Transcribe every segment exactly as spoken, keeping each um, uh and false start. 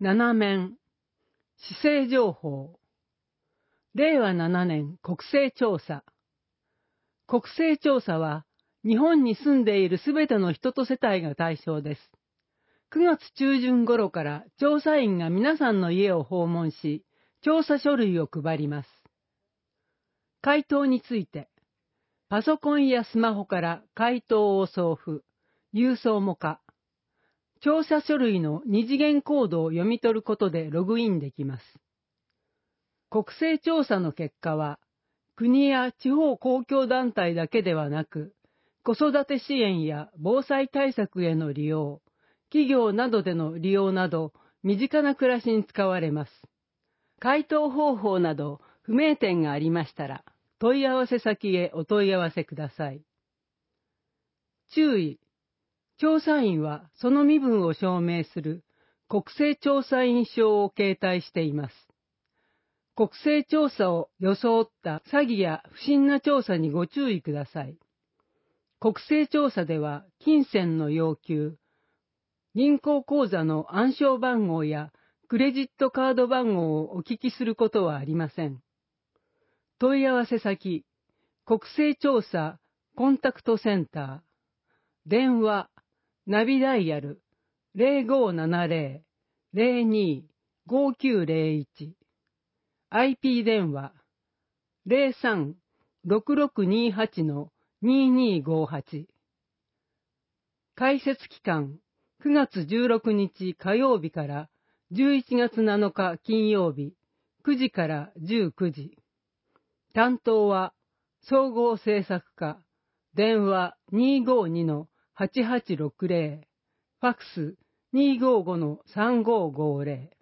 なな面、市政情報。れいわななねん国勢調査。国勢調査は、日本に住んでいるすべての人と世帯が対象です。くがつ中旬頃から調査員が皆さんの家を訪問し、調査書類を配ります。回答について、パソコンやスマホから回答を送付、郵送も可。調査書類の二次元コードを読み取ることでログインできます。国勢調査の結果は、国や地方公共団体だけではなく、子育て支援や防災対策への利用、企業などでの利用など、身近な暮らしに使われます。回答方法など不明点がありましたら、問い合わせ先へお問い合わせください。注意。調査員はその身分を証明する国勢調査員証を携帯しています。国勢調査を装った詐欺や不審な調査にご注意ください。国勢調査では金銭の要求、銀行口座の暗証番号やクレジットカード番号をお聞きすることはありません。問い合わせ先、国勢調査コンタクトセンター、電話、ナビダイヤル ゼロごななゼロ ゼロに ごきゅうゼロいち、アイピー 電話 ゼロさん ろくろくにはち ににごはち、開設期間くがつじゅうろくにち火曜日からじゅういちがつなのか金曜日くじからじゅうくじ。担当は総合政策課、電話 にごにのはちはちろくゼロ、ファックス にごごのさんごごゼロ。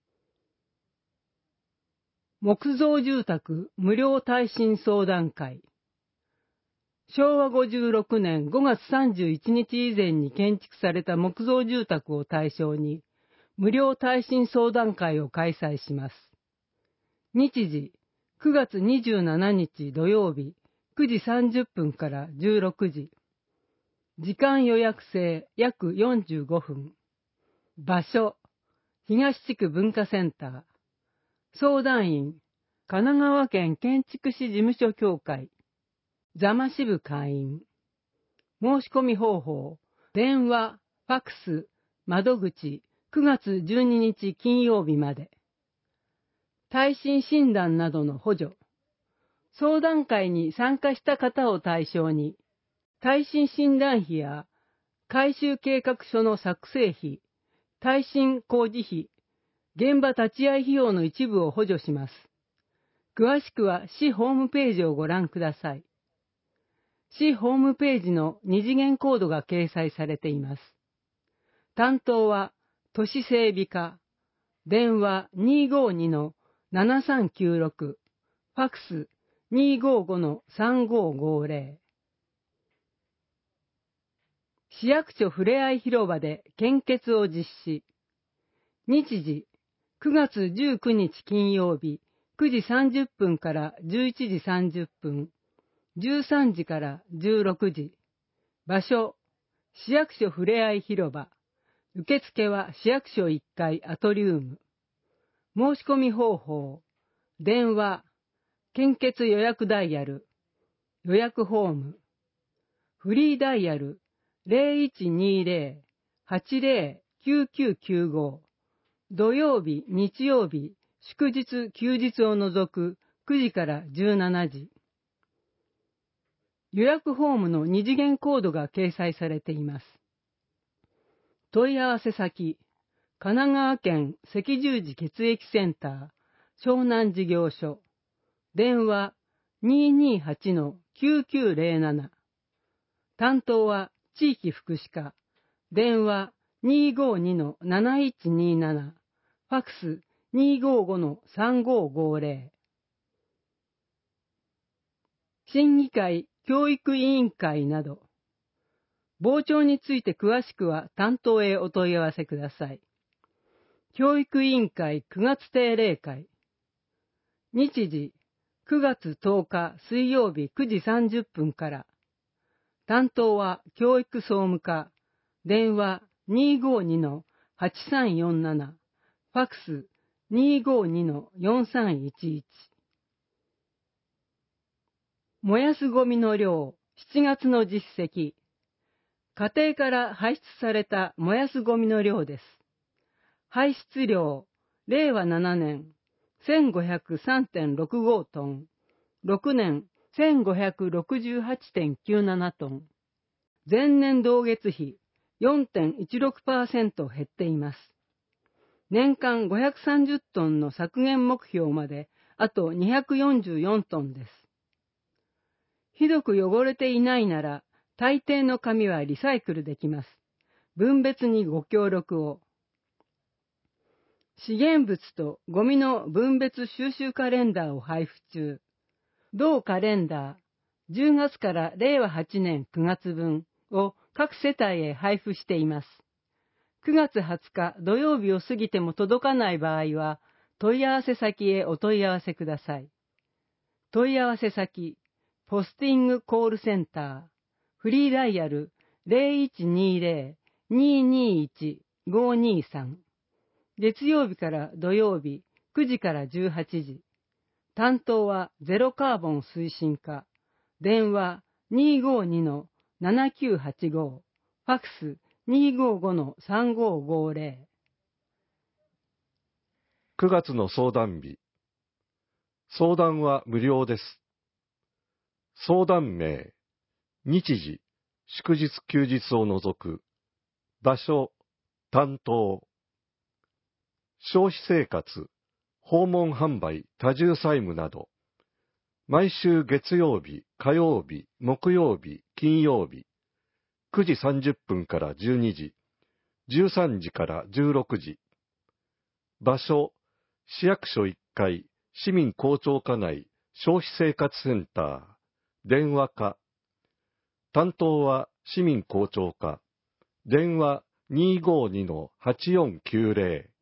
木造住宅無料耐震相談会。しょうわごじゅうろくねんごがつさんじゅういちにち以前に建築された木造住宅を対象に無料耐震相談会を開催します。日時くがつにじゅうしちにち土曜日くじさんじゅっぷんからじゅうろくじ。時間予約制約よんじゅうごふん。場所東地区文化センター。相談員神奈川県建築士事務所協会座間支部会員。申し込み方法電話、ファックス、窓口くがつじゅうににち金曜日まで。耐震診断などの補助。相談会に参加した方を対象に耐震診断費や改修計画書の作成費、耐震工事費、現場立ち会い費用の一部を補助します。詳しくは市ホームページをご覧ください。市ホームページの二次元コードが掲載されています。担当は都市整備課、電話 にごにのななさんきゅうろく、ファックス にごごのさんごごゼロ。市役所ふれあい広場で献血を実施。日時くがつじゅうくにち金曜日くじさんじゅっぷんからじゅういちじさんじゅっぷん、じゅうさんじからじゅうろくじ。場所市役所ふれあい広場。受付は市役所いっかいアトリウム。申し込み方法電話、献血予約ダイヤル、予約フォーム、フリーダイヤル ゼロいちにゼロ はちゼロ きゅうきゅうきゅうご、土曜日、日曜日、祝日、休日を除くくじからじゅうしちじ。予約フォームの二次元コードが掲載されています。問い合わせ先、神奈川県赤十字血液センター、湘南事業所、電話 ににはちのきゅうきゅうゼロなな。担当は地域福祉課、電話 にごにのなないちになな、ファックス にごごのさんごごゼロ。審議会、教育委員会など、傍聴について詳しくは担当へお問い合わせください。教育委員会くがつ定例会。日時くがつとおか水曜日くじさんじゅっぷんから。担当は教育総務課。電話 にごにのはちさんよんなな。 ファクス にーごーにのよんさんいちいち。燃やすゴミの量、しちがつの実績。家庭から排出された燃やすゴミの量です。排出量、れいわななねん、せんごひゃくさんてんろくごトン、ろくねん、せんごひゃくろくじゅうはちてんきゅうななトン。前年同月比 よんてんいちろくパーセント 減っています。年間ごひゃくさんじゅうトンの削減目標まであとにひゃくよんじゅうよんトンです。ひどく汚れていないなら大抵の紙はリサイクルできます。分別にご協力を。資源物とゴミの分別収集カレンダーを配布中。同カレンダー、じゅうがつかられいわはちねんくがつぶんを各世帯へ配布しています。くがつはつか土曜日を過ぎても届かない場合は、問い合わせ先へお問い合わせください。問い合わせ先、ポスティングコールセンター、フリーダイヤル ゼロいちにゼロ にーにーいち ごーにーさん。月曜日から土曜日くじからじゅうはちじ。担当はゼロカーボン推進課。電話 にーごーにのななきゅうはちご。ファクス にーごーごのさんごーごーぜろ。 くがつの相談日。相談は無料です。相談名、日時、祝日休日を除く。場所、担当。消費生活、訪問販売、多重債務など。毎週月曜日、火曜日、木曜日、金曜日。くじさんじゅっぷんからじゅうにじ。じゅうさんじからじゅうろくじ。場所、市役所いっかい、市民公聴課内、消費生活センター。電話課。担当は市民公聴課。電話 にーごーにのはちよんきゅうぜろ。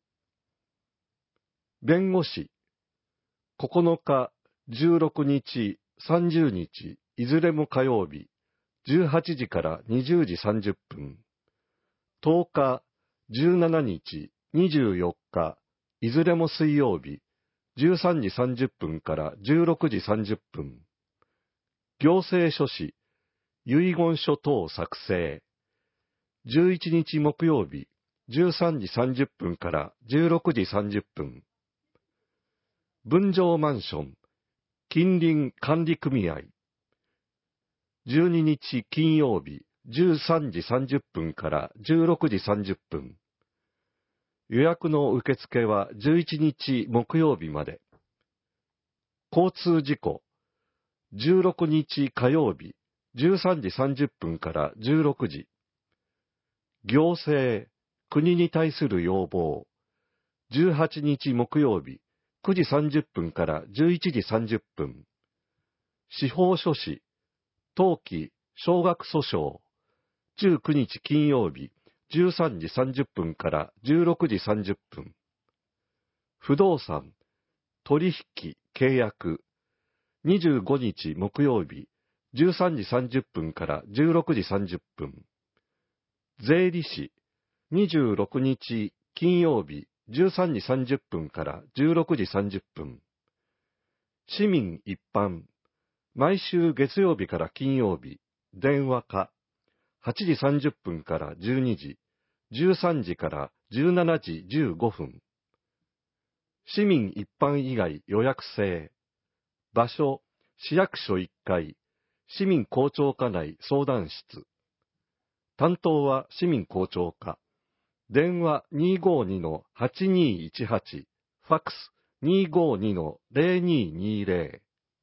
弁護士。ここのか、じゅうろくにち、さんじゅうにち、いずれも火曜日、じゅうはちじからにじゅうじさんじゅっぷん。とおか、じゅうしちにち、にじゅうよっか、いずれも水曜日、じゅうさんじさんじゅっぷんからじゅうろくじさんじゅっぷん。行政書士、遺言書等作成。じゅういちにち木曜日、じゅうさんじさんじゅっぷんからじゅうろくじさんじゅっぷん。分譲マンション、近隣管理組合。じゅうににち金曜日、じゅうさんじさんじゅっぷんからじゅうろくじさんじゅっぷん。予約の受付はじゅういちにち木曜日まで。交通事故、じゅうろくにち火曜日、じゅうさんじさんじゅっぷんからじゅうろくじ。行政、国に対する要望、じゅうはちにち木曜日、くじさんじゅっぷんからじゅういちじさんじゅっぷん。司法書士、登記、少額訴訟、じゅうくにち金曜日、じゅうさんじさんじゅっぷんからじゅうろくじさんじゅっぷん。不動産、取引、契約、にじゅうごにち木曜日、じゅうさんじさんじゅっぷんからじゅうろくじさんじゅっぷん。税理士、にじゅうろくにち金曜日、じゅうさんじさんじゅっぷんからじゅうろくじさんじゅっぷん。市民一般、毎週月曜日から金曜日、電話課、はちじさんじゅっぷんからじゅうにじ、じゅうさんじからじゅうしちじじゅうごふん。市民一般以外予約制。場所、市役所いっかい、市民公聴課内相談室。担当は市民公聴課。電話 にーごーにのはちにーいちはち、ファックス にーごーにのぜろにーにーぜろ。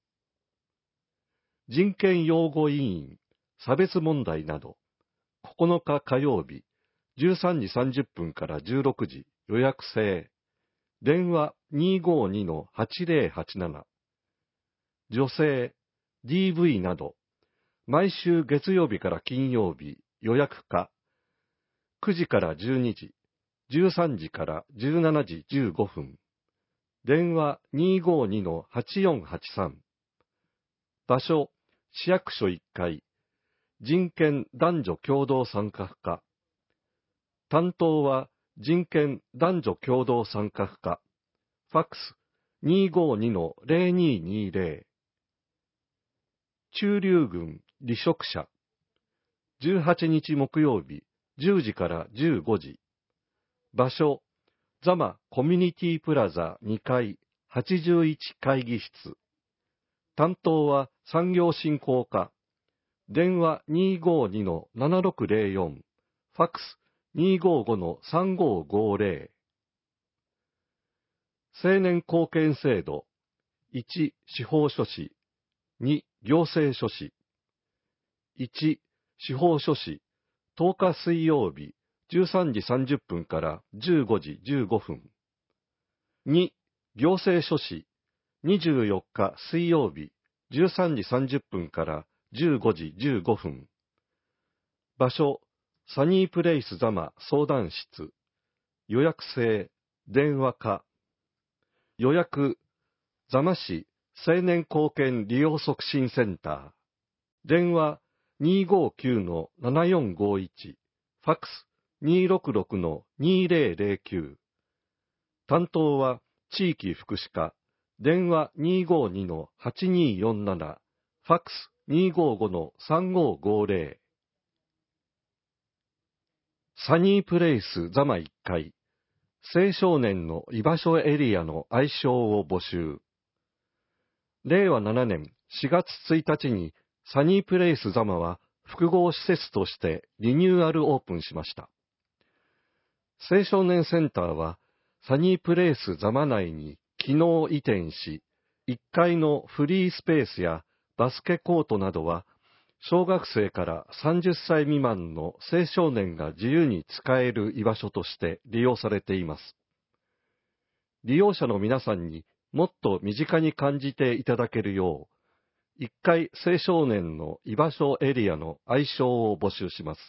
人権擁護委員、差別問題など、ここのか火曜日、じゅうさんじさんじゅっぷんからじゅうろくじ、予約制。電話 にーごーにのはちぜろはちなな。女性、ディーブイ など、毎週月曜日から金曜日、予約可。くじからじゅうにじ、じゅうさんじからじゅうしちじじゅうごふん。電話 にーごーにのはちよんはちさん。場所、市役所いっかい。人権男女共同参画課。担当は人権男女共同参画課、ファックス にーごーにのゼロにーにーゼロ。駐留軍離職者、じゅうはちにち木曜日、じゅうじからじゅうごじ。場所、ザマコミュニティプラザにかい、はちじゅういち会議室。担当は産業振興課。電話 にーごーにのななろくゼロよん。ファックス にーごーごのさんごーごーゼロ。青年貢献制度。いち、司法書士。に、行政書士。いち、司法書士。とおか水曜日、じゅうさんじさんじゅっぷんからじゅうごじじゅうごふん。に、行政書士。にじゅうよっか水曜日、じゅうさんじさんじゅっぷんからじゅうごじじゅうごふん。場所、サニープレイスザマ相談室。予約制、電話か。予約、ザマ市青年貢献利用促進センター。電話 にーごーきゅうのななよんごいち。ファックス にーろくろくのにーゼロゼロきゅう。担当は地域福祉課。電話 にーごーにのはちにーよんなな。ファックス にーごーごのさんごーごーゼロ。サニープレイスザマいっかい。青少年の居場所エリアの愛称を募集。れいわななねんしがつついたちにサニープレイスザマは複合施設としてリニューアルオープンしました。青少年センターはサニープレイスザマ内に機能移転し、いっかいのフリースペースやバスケコートなどは小学生からさんじゅっさい未満の青少年が自由に使える居場所として利用されています。利用者の皆さんにもっと身近に感じていただけるよう、いっかい青少年の居場所エリアの愛称を募集します。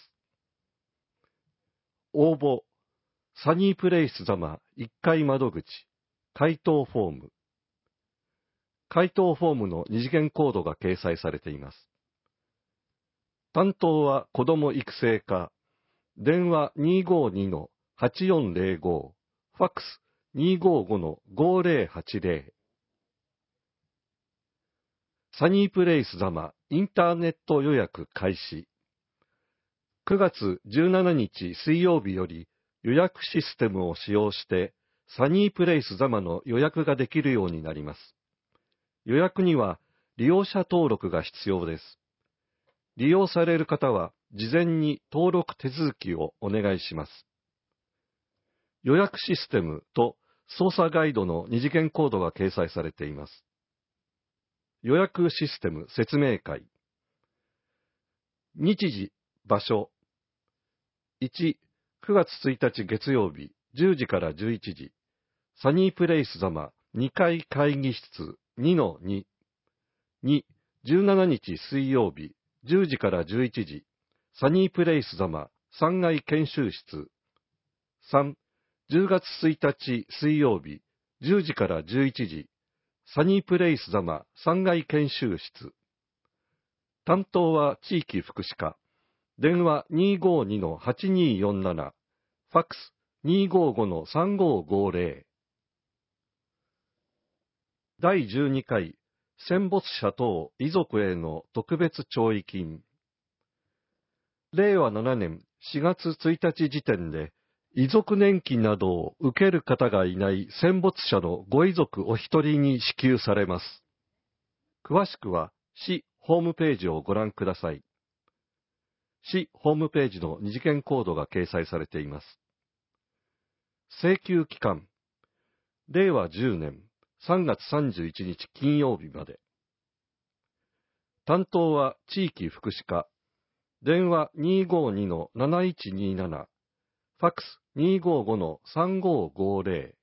応募、サニープレイスザマいっかい窓口、回答フォーム。回答フォームの二次元コードが掲載されています。担当は子ども育成課、電話 にーごーにのはちよんゼロご、ファックス にーごーごのごゼロはちゼロ。サニープレイスザマインターネット予約開始。くがつじゅうしちにち水曜日より予約システムを使用してサニープレイスザマの予約ができるようになります。予約には利用者登録が必要です。利用される方は事前に登録手続きをお願いします。予約システムと操作ガイドの二次元コードが掲載されています。予約システム説明会。日時、場所。いち、くがつついたち月曜日、じゅうじからじゅういちじ。サニープレイスザマにかい会議室 にのに。に、じゅうしちにち水曜日、じゅうじからじゅういちじ。サニープレイスザマさんがい研修室。さん、じゅうがつついたち水曜日、じゅうじからじゅういちじ。サニープレイスザマさんがい研修室。担当は地域福祉課。電話 にーごーにのはちにーよんなな。ファックス にーごーごのさんごーごーゼロ。だいじゅうにかい戦没者等遺族への特別弔慰金。れいわななねんしがつついたち時点で遺族年金などを受ける方がいない戦没者のご遺族お一人に支給されます。詳しくは市ホームページをご覧ください。市ホームページの二次元コードが掲載されています。請求期間、れいわじゅうねんさんがつさんじゅういちにち金曜日まで。担当は地域福祉課。電話 にーごーにのなないちにーなな。ファックス にーごーごのさんごーごーゼロ。